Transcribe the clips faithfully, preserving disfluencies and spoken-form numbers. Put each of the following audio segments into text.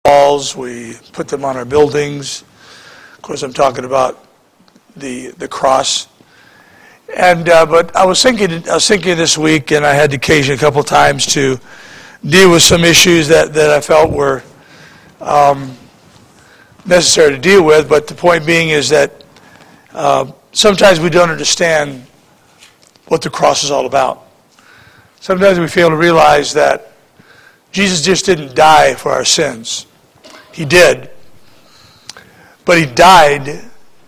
walls, we put them on our buildings. Of course, I'm talking about the the cross. And uh, but I was thinking, I was thinking this week, and I had the occasion a couple times to deal with some issues that, that I felt were um, necessary to deal with. But the point being is that uh, sometimes we don't understand what the cross is all about. Sometimes we fail to realize that Jesus just didn't die for our sins. He did. But he died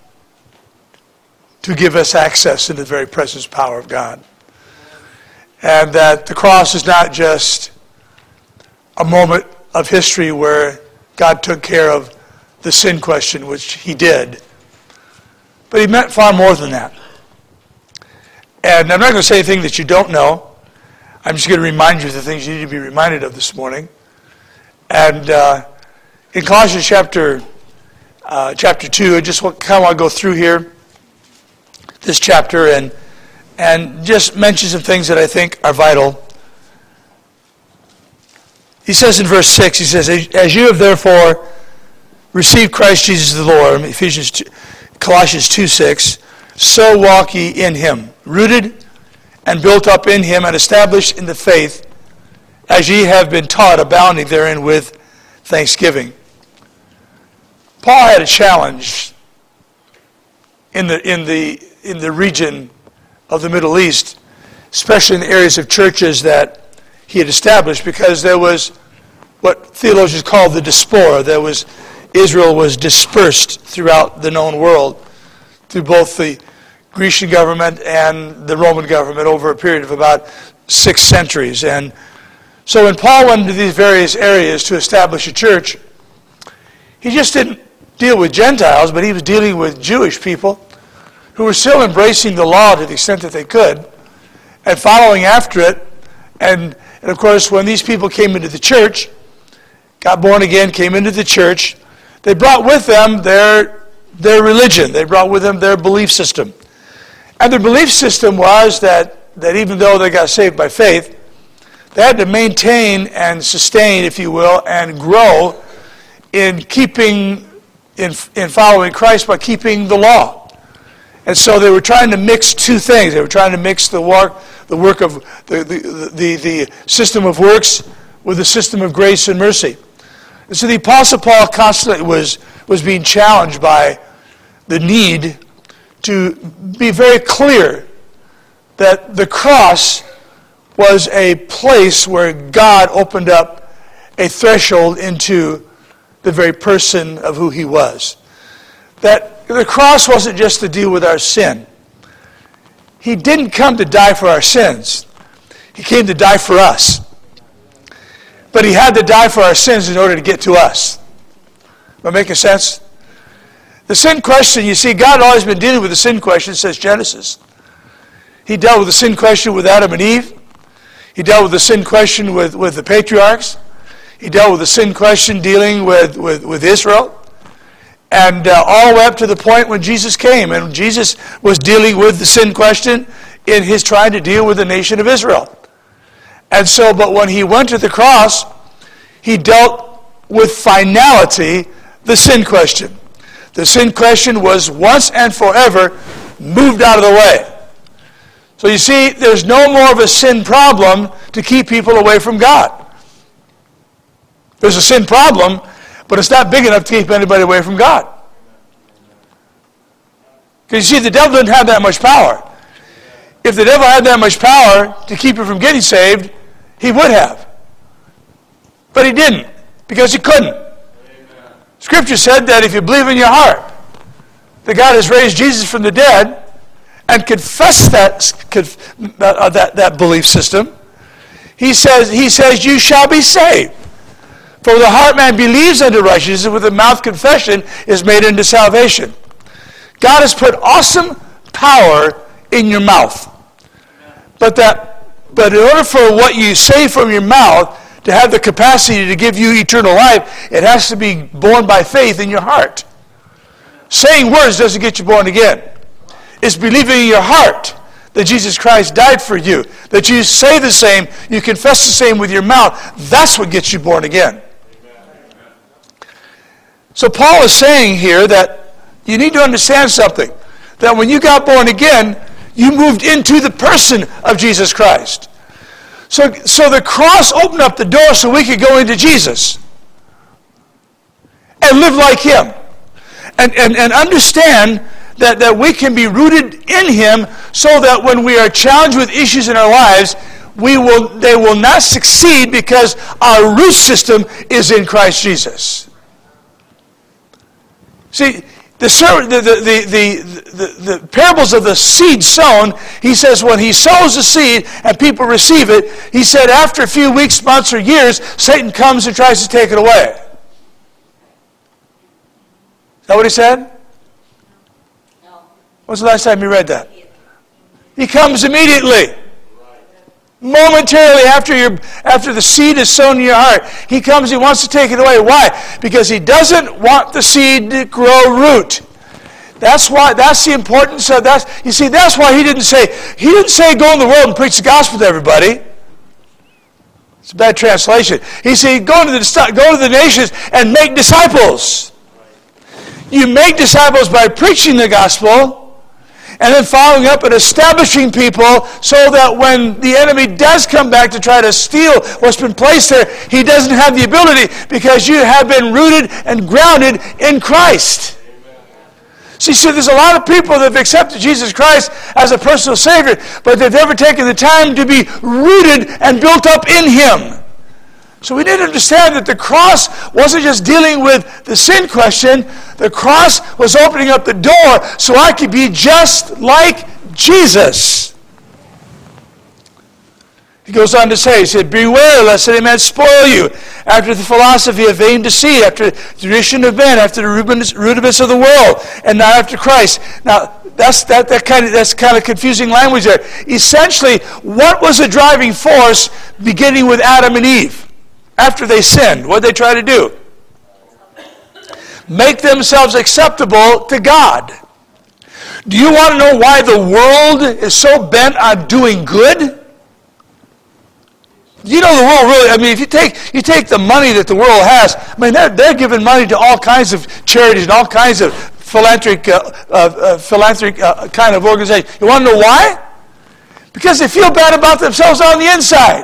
to give us access into the very presence and power of God. And that the cross is not just a moment of history where God took care of the sin question, which he did. But he meant far more than that. And I'm not going to say anything that you don't know. I'm just going to remind you of the things you need to be reminded of this morning. And uh, in Colossians chapter uh, chapter two, I just kind of want to go through here this chapter and and just mention some things that I think are vital. He says in verse six, he says, "As you have therefore received Christ Jesus the Lord," Ephesians two, Colossians two six, "so walk ye in him, rooted and built up in him, and established in the faith, as ye have been taught, abounding therein with thanksgiving." Paul had a challenge in the in the in the region of the Middle East, especially in the areas of churches that he had established, because there was what theologians call the diaspora. There was Israel was dispersed throughout the known world through both the Grecian government and the Roman government over a period of about six centuries. And so when Paul went into these various areas to establish a church, he just didn't deal with Gentiles, but he was dealing with Jewish people who were still embracing the law to the extent that they could and following after it. And, and of course, when these people came into the church, got born again, came into the church, they brought with them their, their religion. They brought with them their belief system. And their belief system was that, that even though they got saved by faith, they had to maintain and sustain, if you will, and grow in keeping, in, in following Christ by keeping the law. And so they were trying to mix two things. They were trying to mix the work, the work of the, the, the, the system of works with the system of grace and mercy. And so the Apostle Paul constantly was, was being challenged by the need to be very clear that the cross was a place where God opened up a threshold into the very person of who he was. That the cross wasn't just to deal with our sin. He didn't come to die for our sins. He came to die for us. But he had to die for our sins in order to get to us. Am I making sense? The sin question, you see, God had always been dealing with the sin question, says Genesis. He dealt with the sin question with Adam and Eve. He dealt with the sin question with, with the patriarchs. He dealt with the sin question dealing with, with, with Israel. And uh, all the way up to the point when Jesus came. And Jesus was dealing with the sin question in his trying to deal with the nation of Israel. And so, but when he went to the cross, he dealt with finality the sin question. The sin question was once and forever moved out of the way. So you see, there's no more of a sin problem to keep people away from God. There's a sin problem, but it's not big enough to keep anybody away from God. Because you see, the devil doesn't have that much power. If the devil had that much power to keep you from getting saved, he would have. But he didn't, because he couldn't. Amen. Scripture said that if you believe in your heart that God has raised Jesus from the dead and confess that, uh, that, that belief system, he says, he says, you shall be saved. For the heart man believes unto righteousness, and with the mouth confession is made unto salvation. God has put awesome power in your mouth. But that, but in order for what you say from your mouth to have the capacity to give you eternal life, it has to be born by faith in your heart. Saying words doesn't get you born again. It's believing in your heart that Jesus Christ died for you, that you say the same, you confess the same with your mouth. That's what gets you born again. So Paul is saying here that you need to understand something. That when you got born again, you moved into the person of Jesus Christ. So, so the cross opened up the door so we could go into Jesus and live like him. And, and, and understand that, that we can be rooted in him so that when we are challenged with issues in our lives, we will they will not succeed because our root system is in Christ Jesus. See, the, the, the, the, the, the parables of the seed sown, he says when he sows the seed and people receive it, he said after a few weeks, months, or years, Satan comes and tries to take it away. Is that what he said? No. When's the last time you read that? He comes immediately. Momentarily after your after the seed is sown in your heart. He comes, he wants to take it away. Why? Because he doesn't want the seed to grow root. That's why that's the importance of that. You see, that's why he didn't say he didn't say go in the world and preach the gospel to everybody. It's a bad translation. He said go to the go to the nations and make disciples. You make disciples by preaching the gospel. And then following up and establishing people so that when the enemy does come back to try to steal what's been placed there, he doesn't have the ability because you have been rooted and grounded in Christ. Amen. See, so there's a lot of people that have accepted Jesus Christ as a personal Savior, but they've never taken the time to be rooted and built up in him. So we need to understand that the cross wasn't just dealing with the sin question. The cross was opening up the door so I could be just like Jesus. He goes on to say, he said, beware lest any man spoil you after the philosophy of vain deceit, after the tradition of men, after the rudiments of the world, and not after Christ. Now, that's that, that kind of that's kind of confusing language there. Essentially, what was the driving force beginning with Adam and Eve? After they sinned, what did they try to do? Make themselves acceptable to God. Do you want to know why the world is so bent on doing good? You know the world really, I mean, if you take you take the money that the world has, I mean, they're, they're giving money to all kinds of charities and all kinds of philanthropic, uh, uh, uh, philanthropic uh, kind of organizations. You want to know why? Because they feel bad about themselves on the inside.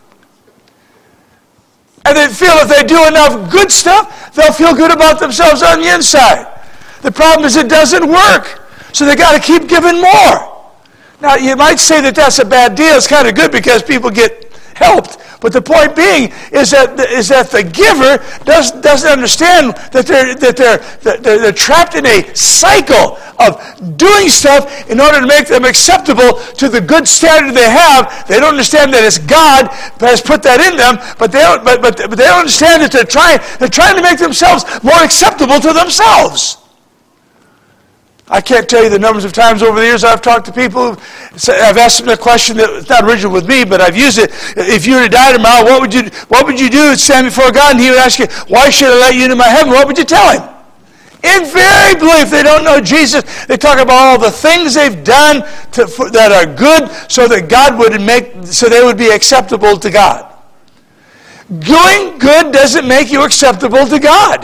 And they feel if they do enough good stuff, they'll feel good about themselves on the inside. The problem is it doesn't work. So they got to keep giving more. Now, you might say that that's a bad deal. It's kind of good because people get helped. But the point being is that is that the giver does, doesn't understand that they're that they're, that they're they're trapped in a cycle of doing stuff in order to make them acceptable to the good standard they have. They don't understand that it's God that has put that in them, but they don't but, but, but they don't understand that they're trying they're trying to make themselves more acceptable to themselves. I can't tell you the numbers of times over the years I've talked to people. I've asked them a question that's not original with me, but I've used it. If you were to die tomorrow, what would you what would you do? Stand before God, and He would ask you, "Why should I let you into my heaven?" What would you tell Him? Invariably, if they don't know Jesus, they talk about all the things they've done to, for, that are good, so that God would make, so they would be acceptable to God. Doing good doesn't make you acceptable to God.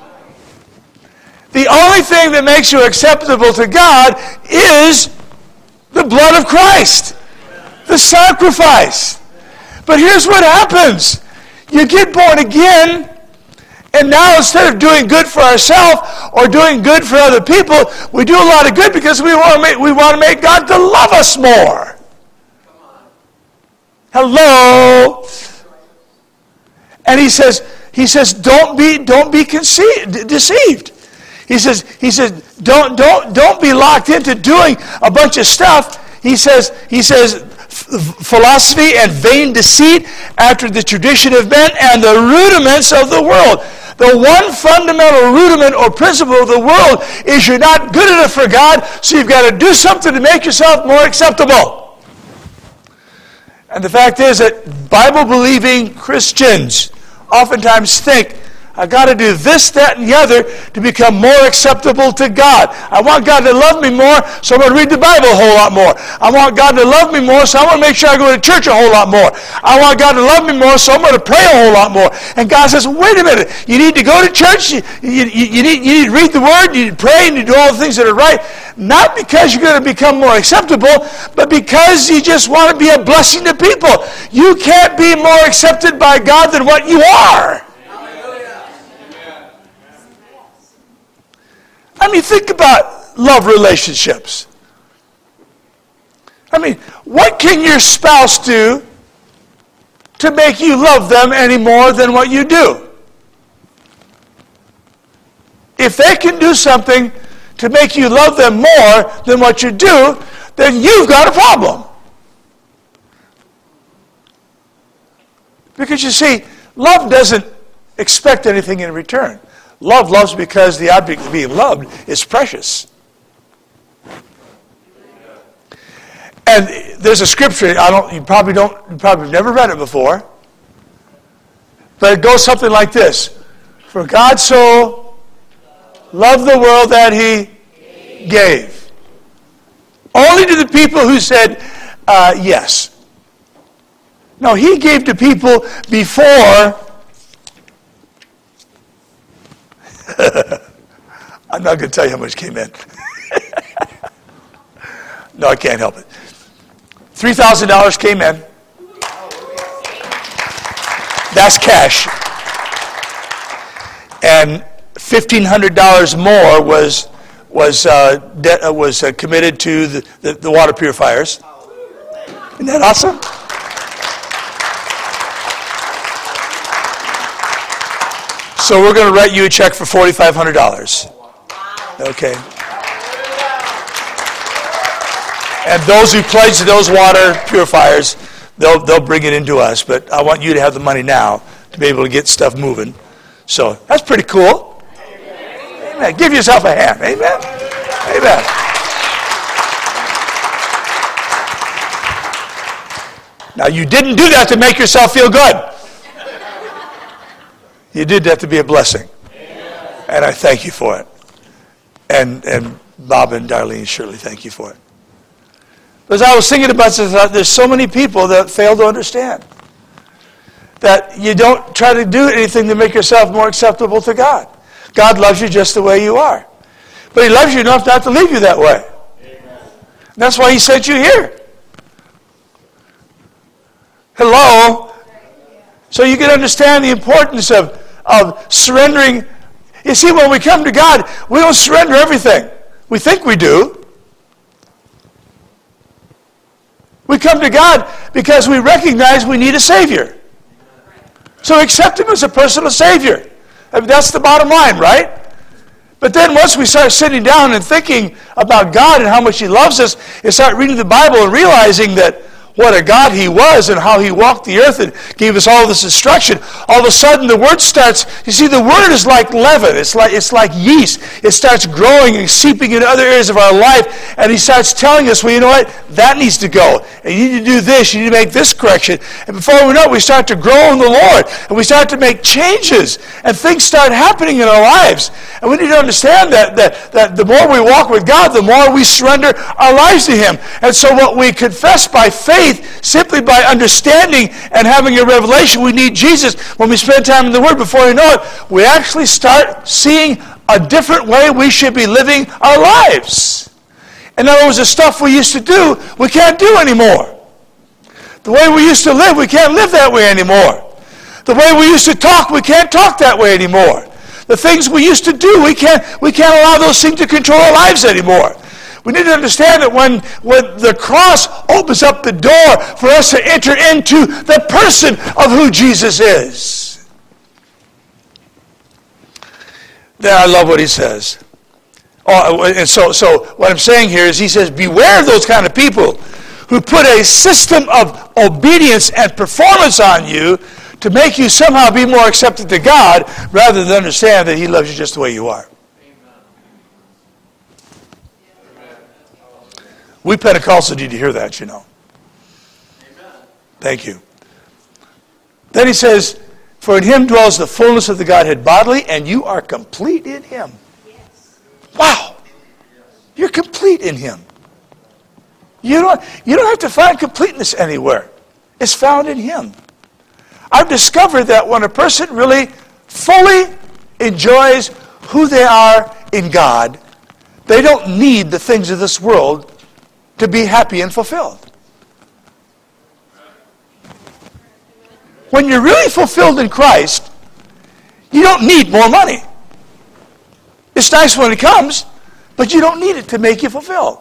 The only thing that makes you acceptable to God is the blood of Christ, the sacrifice. But here's what happens. You get born again, and now instead of doing good for ourselves or doing good for other people, we do a lot of good because we want to make, we want to make God to love us more. Hello? And he says, he says, don't be, don't be conceived, deceived. He says, he says, don't, don't, don't be locked into doing a bunch of stuff. He says, he says, philosophy and vain deceit after the tradition of men and the rudiments of the world. The one fundamental rudiment or principle of the world is you're not good enough for God, so you've got to do something to make yourself more acceptable. And the fact is that Bible-believing Christians oftentimes think, I got to do this, that, and the other to become more acceptable to God. I want God to love me more, so I'm going to read the Bible a whole lot more. I want God to love me more, so I'm going to make sure I go to church a whole lot more. I want God to love me more, so I'm going to pray a whole lot more. And God says, wait a minute, you need to go to church, you, you, you, need, you need to read the Word, you need to pray, and you do all the things that are right. Not because you're going to become more acceptable, but because you just want to be a blessing to people. You can't be more accepted by God than what you are. I mean, think about love relationships. I mean, what can your spouse do to make you love them any more than what you do? If they can do something to make you love them more than what you do, then you've got a problem. Because you see, love doesn't expect anything in return. Love loves because the object of being loved is precious. And there's a scripture, I don't you probably don't you probably have never read it before. But it goes something like this. For God so loved the world that he gave. Only to the people who said uh, yes. No, he gave to people before. I'm not going to tell you how much came in. No, I can't help it. three thousand dollars came in. That's cash. And fifteen hundred dollars more was was uh, de- uh, was uh, committed to the, the, the water purifiers. Isn't that awesome? So we're going to write you a check for forty-five hundred dollars. Okay. And those who pledge those water purifiers, they'll they'll bring it into us. But I want you to have the money now to be able to get stuff moving. So that's pretty cool. Amen. Give yourself a hand. Amen. Amen. Now you didn't do that to make yourself feel good. You did that to be a blessing. And I thank you for it. And and Bob and Darlene Shirley, thank you for it. As I was thinking about this, I thought there's so many people that fail to understand that you don't try to do anything to make yourself more acceptable to God. God loves you just the way you are. But he loves you enough not to leave you that way. Amen. That's why he sent you here. Hello? So you can understand the importance of, of surrendering. You see, when we come to God, we don't surrender everything. We think we do. We come to God because we recognize we need a Savior. So accept him as a personal Savior. I mean, that's the bottom line, right? But then once we start sitting down and thinking about God and how much he loves us, and start reading the Bible and realizing that what a God he was and how he walked the earth and gave us all this instruction, all of a sudden the word starts, you see, the word is like leaven. It's like it's like yeast. It starts growing and seeping into other areas of our life, and he starts telling us, well, you know what? That needs to go. And you need to do this. You need to make this correction. And before we know it, we start to grow in the Lord, and we start to make changes, and things start happening in our lives. And we need to understand that, that, that the more we walk with God, the more we surrender our lives to him. And so what we confess by faith, simply by understanding and having a revelation, we need Jesus. When we spend time in the Word, before we know it, we actually start seeing a different way we should be living our lives. In other words, the stuff we used to do, we can't do anymore. The way we used to live, we can't live that way anymore. The way we used to talk, we can't talk that way anymore. The things we used to do, we can't, we can't allow those things to control our lives anymore. We need to understand that when, when the cross opens up the door for us to enter into the person of who Jesus is. Then I love what he says. Oh, and so, so what I'm saying here is he says, beware of those kind of people who put a system of obedience and performance on you to make you somehow be more accepted to God rather than understand that he loves you just the way you are. We Pentecostals need to hear that, you know. Amen. Thank you. Then he says, For in him dwells the fullness of the Godhead bodily, and you are complete in him. Yes. Wow. You're complete in him. You don't, you don't have to find completeness anywhere. It's found in him. I've discovered that when a person really fully enjoys who they are in God, they don't need the things of this world to be happy and fulfilled. When you're really fulfilled in Christ, you don't need more money. It's nice when it comes, but you don't need it to make you fulfilled.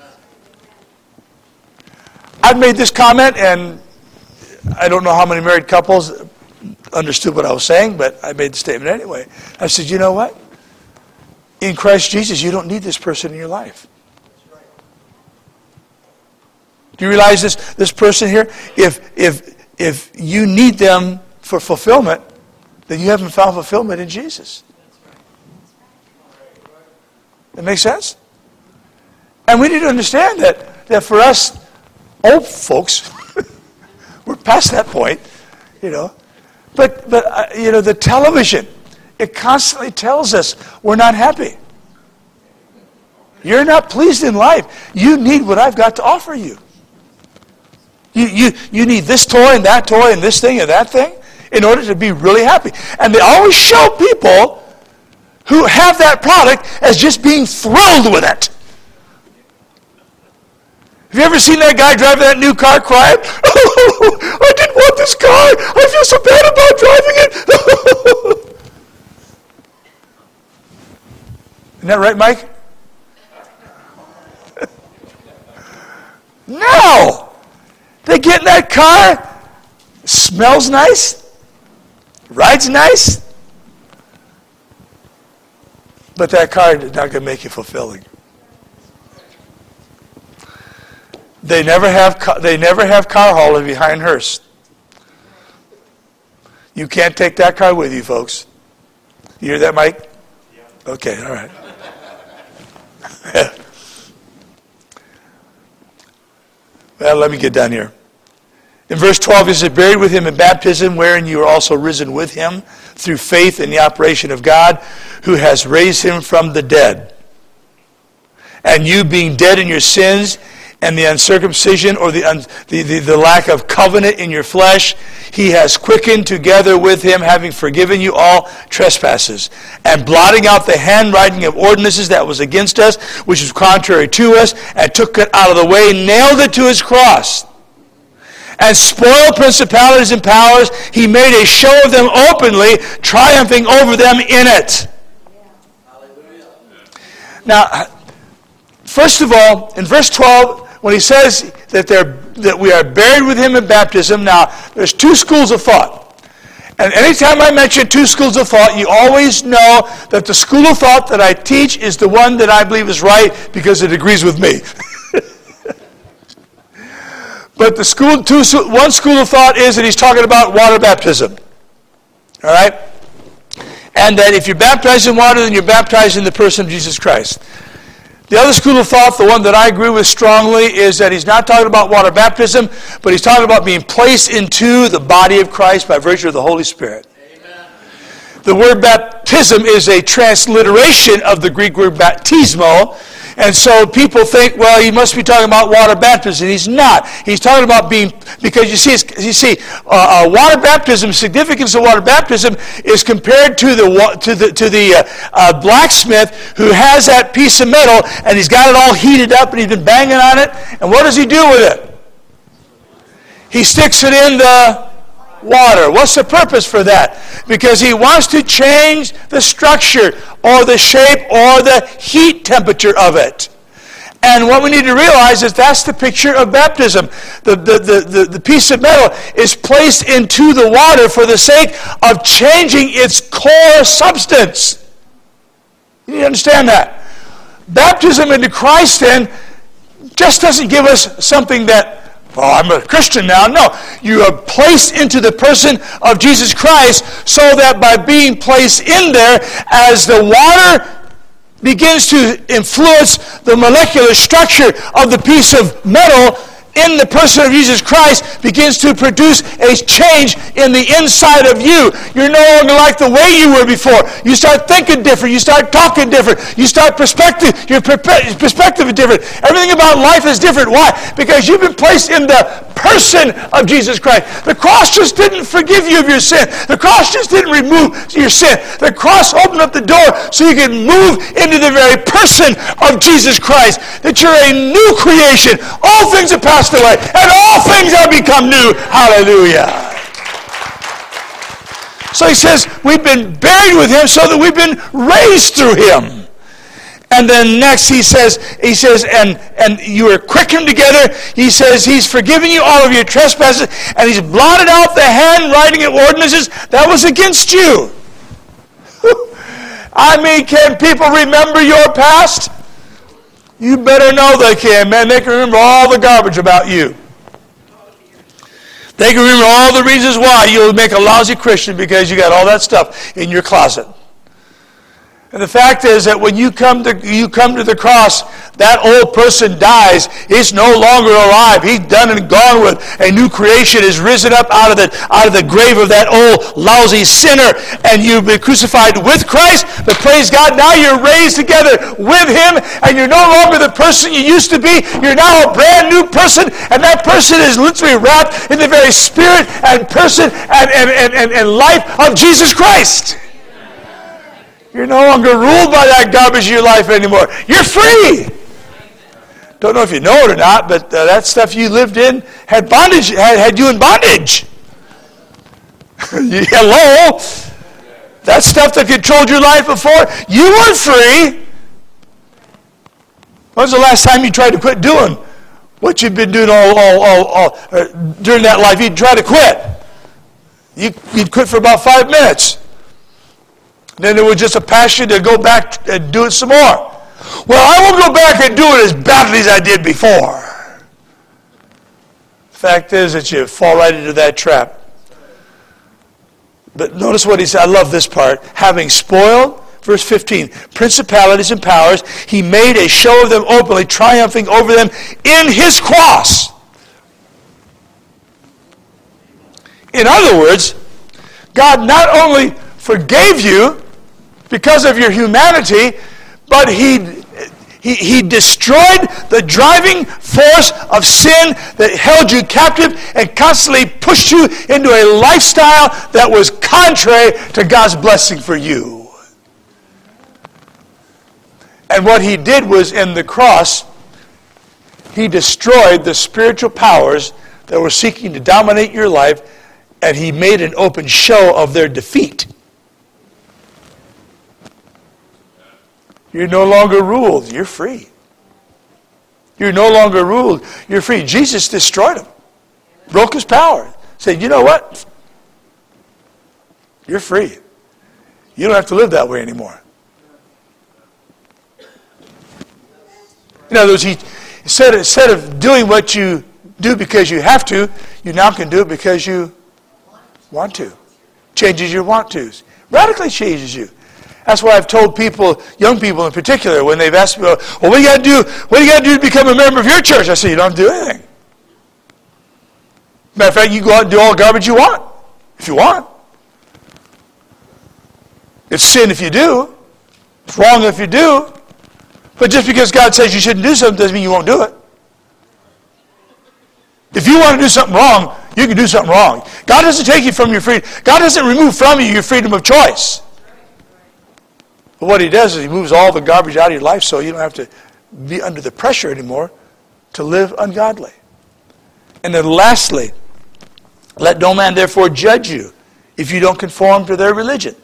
I've made this comment, and I don't know how many married couples understood what I was saying, but I made the statement anyway. I said, you know what? In Christ Jesus, you don't need this person in your life. Do you realize this, this person here? If, if, if you need them for fulfillment, then you haven't found fulfillment in Jesus. That makes sense? And we need to understand that, that for us old folks, we're past that point, you know. But, but uh, you know, the television, it constantly tells us we're not happy. You're not pleased in life. You need what I've got to offer you. You, you, you need this toy and that toy and this thing and that thing in order to be really happy. And they always show people who have that product as just being thrilled with it. Have you ever seen that guy driving that new car crying, oh, I didn't want this car. I feel so bad about driving it. Isn't that right, Mike? No. They get in that car, smells nice, rides nice, but that car is not going to make you fulfilling. They never have they never have car hauling behind hearse. You can't take that car with you, folks. You hear that, Mike? Okay, all right. Well, let me get down here. In verse twelve, he says, buried with him in baptism, wherein you are also risen with him through faith in the operation of God, who has raised him from the dead. And you, being dead in your sins and the uncircumcision or the, un, the, the, the lack of covenant in your flesh, he has quickened together with him, having forgiven you all trespasses, and blotting out the handwriting of ordinances that was against us, which was contrary to us, and took it out of the way, nailed it to his cross, and spoiled principalities and powers. He made a show of them openly, triumphing over them in it. Yeah. Now, first of all, in verse twelve, when he says that they're that we are buried with him in baptism, now there's two schools of thought. And anytime I mention two schools of thought, you always know that the school of thought that I teach is the one that I believe is right because it agrees with me. But the school, two, one school of thought is that he's talking about water baptism. All right? And that if you're baptized in water, then you're baptized in the person of Jesus Christ. The other school of thought, the one that I agree with strongly, is that he's not talking about water baptism, but he's talking about being placed into the body of Christ by virtue of the Holy Spirit. Amen. The word baptism is a transliteration of the Greek word baptismo, and so people think, well, he must be talking about water baptism. He's not. He's talking about being, because you see, you see, uh, uh, water baptism, significance of water baptism is compared to the to the to the uh, uh, blacksmith who has that piece of metal and he's got it all heated up and he's been banging on it. And what does he do with it? He sticks it in the water. What's the purpose for that? Because he wants to change the structure or the shape or the heat temperature of it. And what we need to realize is that's the picture of baptism. The, the, the, the, the piece of metal is placed into the water for the sake of changing its core substance. You need to understand that. Baptism into Christ then just doesn't give us something that, oh, I'm a Christian now. No, you are placed into the person of Jesus Christ so that by being placed in there, as the water begins to influence the molecular structure of the piece of metal, in the person of Jesus Christ begins to produce a change in the inside of you. You're no longer like the way you were before. You start thinking different. You start talking different. You start perspective. Your perspective is different. Everything about life is different. Why? Because you've been placed in the person of Jesus Christ. The cross just didn't forgive you of your sin. The cross just didn't remove your sin. The cross opened up the door so you can move into the very person of Jesus Christ. That you're a new creation. All things have passed away, and all things have become new. Hallelujah. So he says, we've been buried with him so that we've been raised through him. And then next he says, he says, and, and you are quickened together. He says he's forgiven you all of your trespasses, and he's blotted out the handwriting of ordinances that was against you. I mean, can people remember your past? You better know they can, man. They can remember all the garbage about you. They can remember all the reasons why you'll make a lousy Christian because you got all that stuff in your closet. And the fact is that when you come to you come to the cross, that old person dies. He's no longer alive. He's done and gone with. A new creation is risen up out of the out of the grave of that old lousy sinner, and you've been crucified with Christ. But praise God, now you're raised together with him, and you're no longer the person you used to be. You're now a brand new person, and that person is literally wrapped in the very spirit and person and and, and, and, and life of Jesus Christ. You're no longer ruled by that garbage in your life anymore. You're free. Don't know if you know it or not, but uh, that stuff you lived in had bondage, had, had you in bondage. Hello? That stuff that controlled your life before, you weren't free. When was the last time you tried to quit doing what you've been doing all, all, all, all uh, during that life? You'd try to quit. You, you'd quit for about five minutes. Then there was just a passion to go back and do it some more. Well, I won't go back and do it as badly as I did before. The fact is that you fall right into that trap. But notice what he said. I love this part. Having spoiled, verse fifteen, principalities and powers, he made a show of them openly, triumphing over them in his cross. In other words, God not only forgave you because of your humanity, but he, he, he destroyed the driving force of sin that held you captive and constantly pushed you into a lifestyle that was contrary to God's blessing for you. And what he did was, in the cross, he destroyed the spiritual powers that were seeking to dominate your life, and he made an open show of their defeat. You're no longer ruled. You're free. You're no longer ruled. You're free. Jesus destroyed him. Broke his power. Said, you know what? You're free. You don't have to live that way anymore. In other words, he said, instead of doing what you do because you have to, you now can do it because you want to. Changes your want tos. Radically changes you. That's why I've told people, young people in particular, when they've asked me, well, what do you got to do? What do you got to do to become a member of your church? I say, you don't have to do anything. Matter of fact, you go out and do all the garbage you want, if you want. It's sin if you do. It's wrong if you do. But just because God says you shouldn't do something doesn't mean you won't do it. If you want to do something wrong, you can do something wrong. God doesn't take you from your freedom. God doesn't remove from you your freedom of choice. But what he does is he moves all the garbage out of your life so you don't have to be under the pressure anymore to live ungodly. And then lastly, let no man therefore judge you if you don't conform to their religion.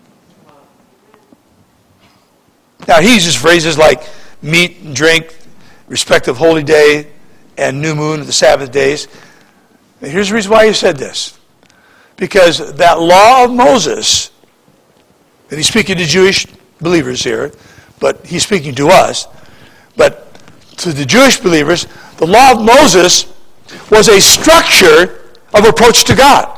Now he uses phrases like meat and drink, respect of holy day, and new moon of the Sabbath days. And here's the reason why he said this. Because that law of Moses, and he's speaking to Jewish believers here, but he's speaking to us. But to the Jewish believers, the law of Moses was a structure of approach to God.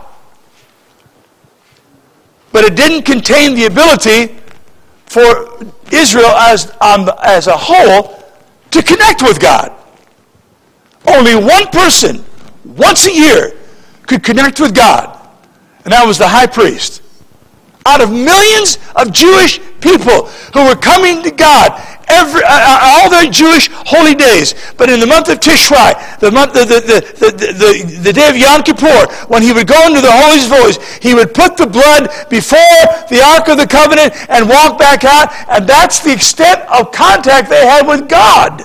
But it didn't contain the ability for Israel as, um, as a whole to connect with God. only one person, once a year, could connect with God, and that was the high priest. Out of millions of Jewish people who were coming to God every uh, all their Jewish holy days, but in the month of Tishrei, the month, the the, the the the the day of Yom Kippur, when he would go into the holiest of holies, he would put the blood before the Ark of the Covenant and walk back out, and that's the extent of contact they had with God.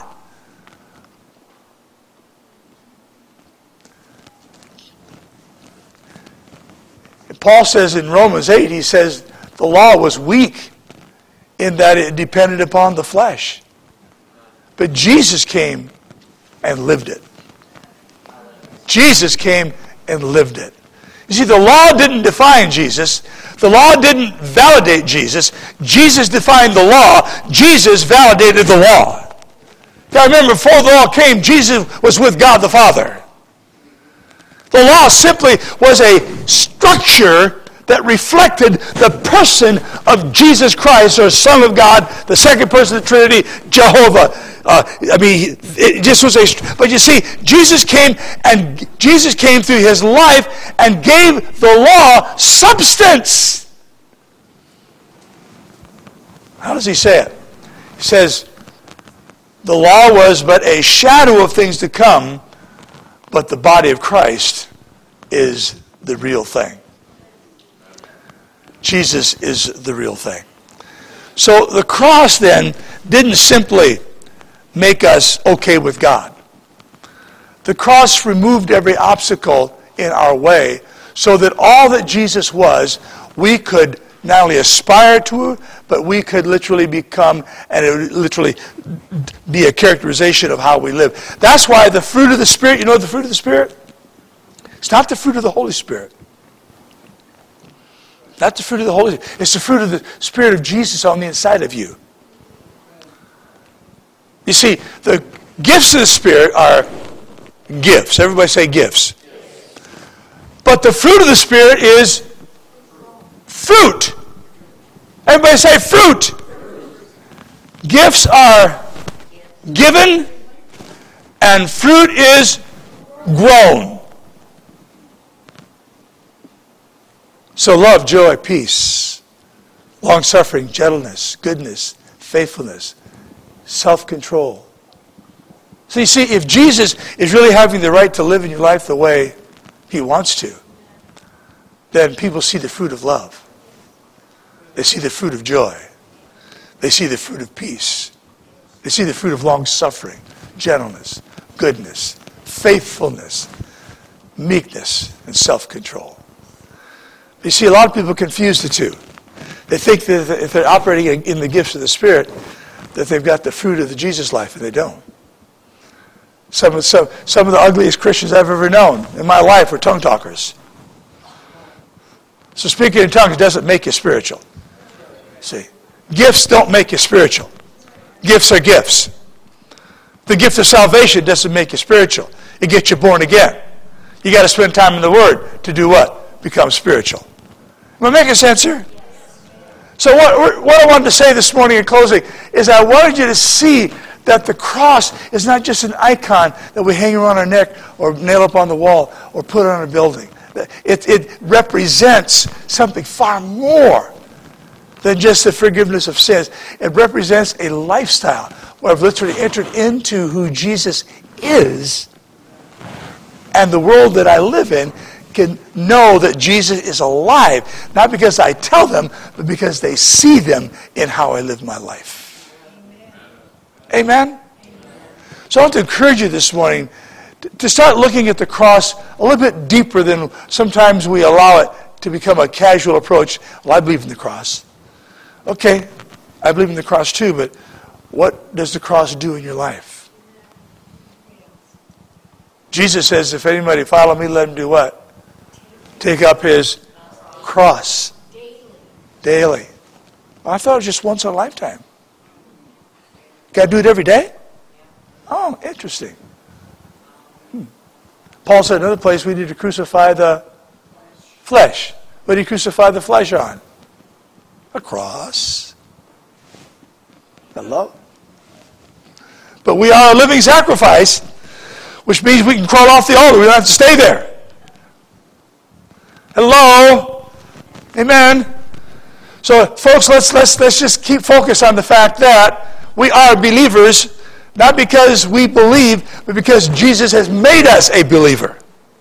Paul says in Romans eight, he says the law was weak in that it depended upon the flesh. But Jesus came and lived it. Jesus came and lived it. You see, the law didn't define Jesus. The law didn't validate Jesus. Jesus defined the law. Jesus validated the law. Now remember, before the law came, Jesus was with God the Father. The law simply was a structure that reflected the person of Jesus Christ, or Son of God, the second person of the Trinity, Jehovah. Uh, I mean, it just was a. But you see, Jesus came and Jesus came through his life and gave the law substance. How does he say it? He says, the law was but a shadow of things to come, but the body of Christ is the real thing. Jesus is the real thing. So the cross then didn't simply make us okay with God. The cross removed every obstacle in our way so that all that Jesus was, we could not only aspire to, but we could literally become, and it would literally be a characterization of how we live. That's why the fruit of the Spirit, you know the fruit of the Spirit? It's not the fruit of the Holy Spirit. Not the fruit of the Holy Spirit. It's the fruit of the Spirit of Jesus on the inside of you. You see, the gifts of the Spirit are gifts. Everybody say gifts. But the fruit of the Spirit is fruit. Everybody say fruit. Gifts are given, and fruit is grown. So love, joy, peace, long-suffering, gentleness, goodness, faithfulness, self-control. So you see, if Jesus is really having the right to live in your life the way he wants to, then people see the fruit of love. They see the fruit of joy. They see the fruit of peace. They see the fruit of long-suffering, gentleness, goodness, faithfulness, meekness, and self-control. You see, a lot of people confuse the two. They think that if they're operating in the gifts of the Spirit, that they've got the fruit of the Jesus life, and they don't. Some of, some, some of the ugliest Christians I've ever known in my life were tongue talkers. So speaking in tongues doesn't make you spiritual. See, gifts don't make you spiritual. Gifts are gifts. The gift of salvation doesn't make you spiritual. It gets you born again. You got to spend time in the Word to do what? Become spiritual. Am I making sense here? So what, what I wanted to say this morning in closing is I wanted you to see that the cross is not just an icon that we hang around our neck or nail up on the wall or put on a building. It, it represents something far more than just the forgiveness of sins. It represents a lifestyle where I've literally entered into who Jesus is, and the world that I live in can know that Jesus is alive, not because I tell them, but because they see them in how I live my life. Amen? Amen? So I want to encourage you this morning to start looking at the cross a little bit deeper than sometimes we allow it to become a casual approach. Well, I believe in the cross. Okay, I believe in the cross too, but what does the cross do in your life? Jesus says, if anybody follow me, let him do what? Take up his cross daily. Well, I thought it was just once in a lifetime. Got to do it every day? Oh, interesting. Hmm. Paul said in another place we need to crucify the flesh. What do you crucify the flesh on? A cross. Hello? But we are a living sacrifice. which means we can crawl off the altar. We don't have to stay there. Hello? Amen? So, folks, let's, let's, let's just keep focused on the fact that we are believers, not because we believe, but because Jesus has made us a believer.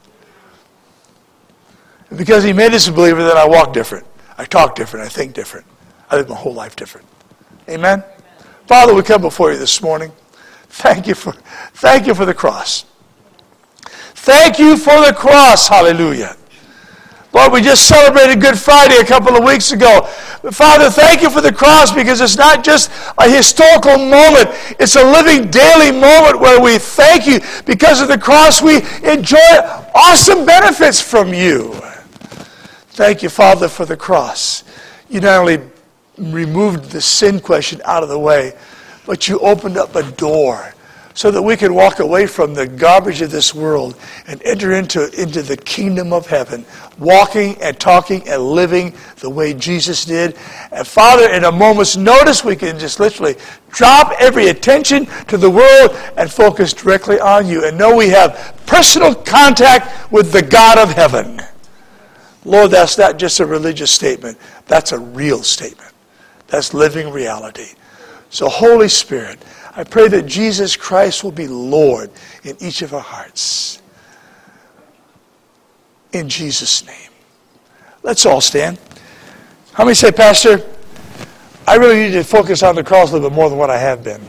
And because he made us a believer, then I walk different. I talk different. I think different. I live my whole life different. Amen? Father, we come before you this morning. Thank you for, thank you for the cross. Thank you for the cross. Hallelujah. Lord, we just celebrated Good Friday a couple of weeks ago. But Father, thank you for the cross, because it's not just a historical moment. It's a living daily moment where we thank you. Because of the cross, we enjoy awesome benefits from you. Thank you, Father, for the cross. You not only removed the sin question out of the way, but you opened up a door so that we can walk away from the garbage of this world and enter into, into the kingdom of heaven, walking and talking and living the way Jesus did. And Father, in a moment's notice, we can just literally drop every attention to the world and focus directly on you and know we have personal contact with the God of heaven. Lord, that's not just a religious statement. That's a real statement. That's living reality. So, Holy Spirit, I pray that Jesus Christ will be Lord in each of our hearts. In Jesus' name. Let's all stand. How many say, Pastor, I really need to focus on the cross a little bit more than what I have been.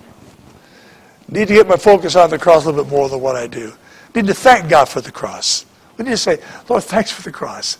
Need to get my focus on the cross a little bit more than what I do. Need to thank God for the cross. We need to say, Lord, thanks for the cross.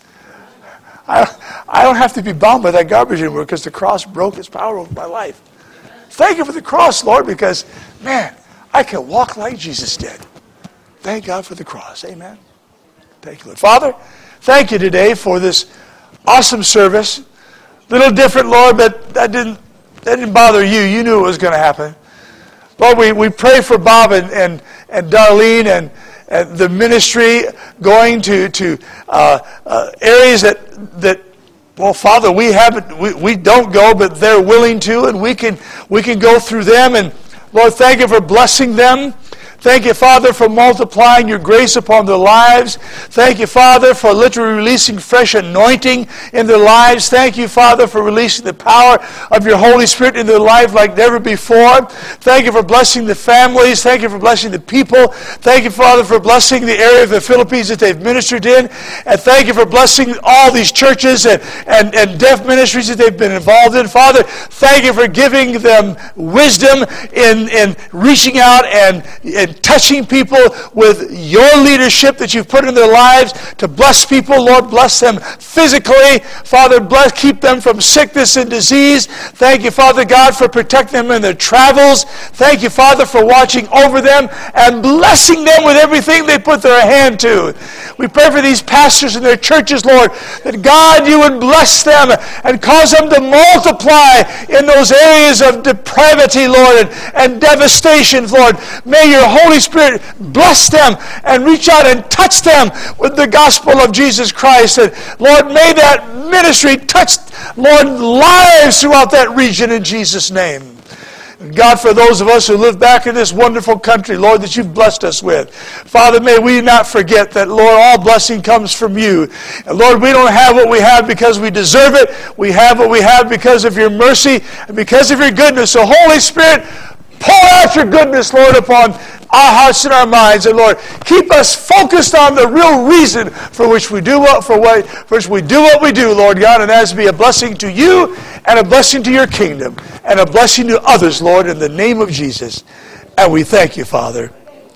I, I don't have to be bound by that garbage anymore because the cross broke its power over my life. Thank you for the cross, Lord, because, man, I can walk like Jesus did. Thank God for the cross. Amen. Thank you, Lord. Father, thank you today for this awesome service. A little different, Lord, but that didn't, that didn't bother you. You knew it was going to happen. Lord, we, we pray for Bob and, and, and Darlene and, and the ministry going to, to uh, uh, areas that, that well, Father, we haven't, we, we don't go, but they're willing to, and we can we can go through them. And Lord, thank you for blessing them. Thank you, Father, for multiplying your grace upon their lives. Thank you, Father, for literally releasing fresh anointing in their lives. Thank you, Father, for releasing the power of your Holy Spirit in their life like never before. Thank you for blessing the families. Thank you for blessing the people. Thank you, Father, for blessing the area of the Philippines that they've ministered in. And thank you for blessing all these churches and, and, and deaf ministries that they've been involved in. Father, thank you for giving them wisdom in, in reaching out and, and touching people with your leadership that you've put in their lives to bless people. Lord, bless them physically. Father, bless, keep them from sickness and disease. Thank you, Father God, for protecting them in their travels. Thank you, Father, for watching over them and blessing them with everything they put their hand to. We pray for these pastors and their churches, Lord, that God, you would bless them and cause them to multiply in those areas of depravity, Lord, and, and devastation, Lord. May your Holy Spirit bless them and reach out and touch them with the gospel of Jesus Christ. And Lord, may that ministry touch, Lord, lives throughout that region in Jesus' name. God, for those of us who live back in this wonderful country, Lord, that you've blessed us with. Father, may we not forget that, Lord, all blessing comes from you. And Lord, we don't have what we have because we deserve it. We have what we have because of your mercy and because of your goodness. So, Holy Spirit, pour out your goodness, Lord, upon our hearts and our minds. And Lord, keep us focused on the real reason for which we do what for what for which we do what we do, Lord God, and that is to be a blessing to you and a blessing to your kingdom and a blessing to others, Lord, in the name of Jesus. And we thank you, Father.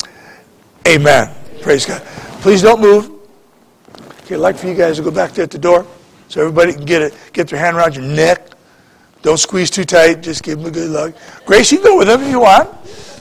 Amen. Praise God. Please don't move. Okay, I'd like for you guys to go back there at the door so everybody can get it, get their hand around your neck. Don't squeeze too tight. Just give them a good hug. Grace, you can go with them if you want.